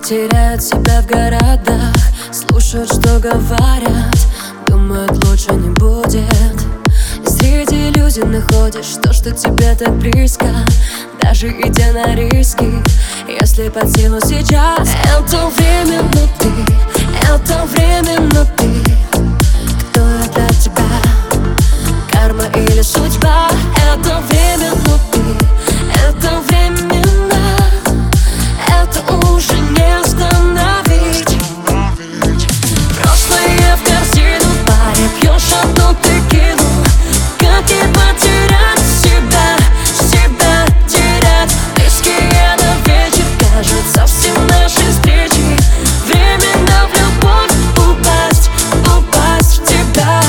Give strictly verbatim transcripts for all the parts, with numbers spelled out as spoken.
теряют себя в городах, слушают, что говорят, думают, лучше не будет. Среди иллюзий находишь то, что тебе так близко, даже идя на риски, если под силу сейчас. Это время, но ты, это время, но ты. Кто я для тебя? Карма или судьба? Это время, но ты, это временно. Это уже не остановить. Прошлое в корзину, паре пьешь одну текилу. Как и потерять себя, себя терять. Близкие на вечер, кажется, все наши встречи. Временно в любовь упасть, упасть в тебя.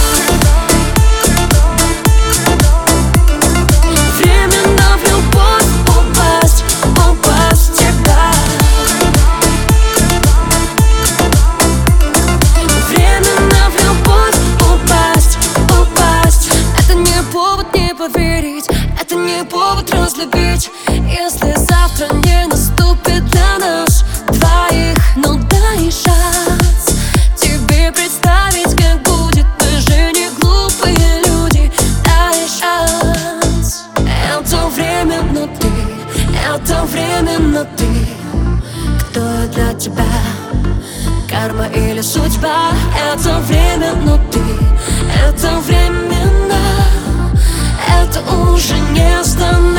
Временно в любовь упасть, упасть в тебя. Временно в любовь упасть, упасть. Это не повод не поверить, это не повод разлюбить. Если завтра не наступит для нас двоих, ну дай шанс тебе представить, как будет. Мы же не глупые люди, дай шанс. Это время, но ты, это время, но ты. Кто я для тебя? Карма или судьба? Это время, но ты, это временно. Это уже не остановить.